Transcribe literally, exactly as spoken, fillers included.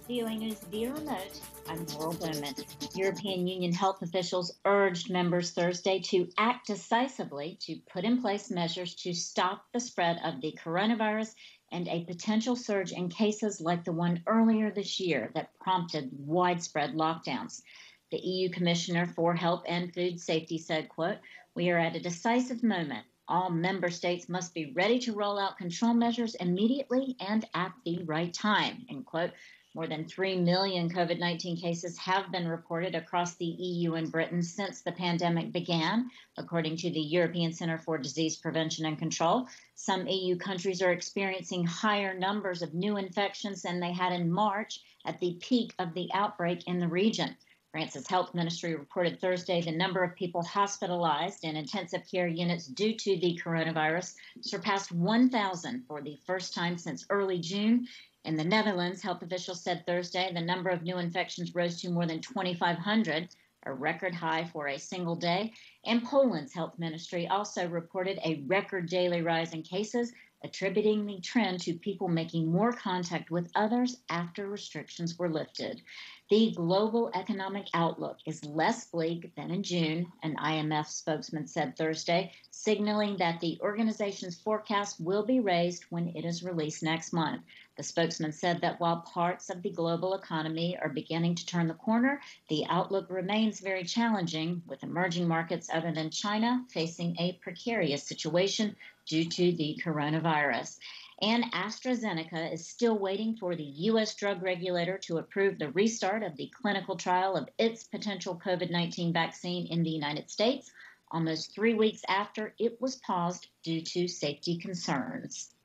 V O A News via remote, I'm Laurel Bowman. European Union health officials urged members Thursday to act decisively to put in place measures to stop the spread of the coronavirus and a potential surge in cases like the one earlier this year that prompted widespread lockdowns. The E U Commissioner for Health and Food Safety said, quote, "We are at a decisive moment. All member states must be ready to roll out control measures immediately and at the right time," end quote. More than three million COVID nineteen cases have been reported across the E U and Britain since the pandemic began, according to the European Center for Disease Prevention and Control. Some E U countries are experiencing higher numbers of new infections than they had in March at the peak of the outbreak in the region. France's health ministry reported Thursday the number of people hospitalized in intensive care units due to the coronavirus surpassed one thousand for the first time since early June. In the Netherlands, health officials said Thursday the number of new infections rose to more than twenty-five hundred, a record high for a single day. And Poland's health ministry also reported a record daily rise in cases, attributing the trend to people making more contact with others after restrictions were lifted. The global economic outlook is less bleak than in June, an I M F spokesman said Thursday, signaling that the organization's forecast will be raised when it is released next month. The spokesman said that while parts of the global economy are beginning to turn the corner, the outlook remains very challenging, with emerging markets other than China facing a precarious situation due to the coronavirus. And AstraZeneca is still waiting for the U S drug regulator to approve the restart of the clinical trial of its potential COVID nineteen vaccine in the United States, almost three weeks after it was paused due to safety concerns.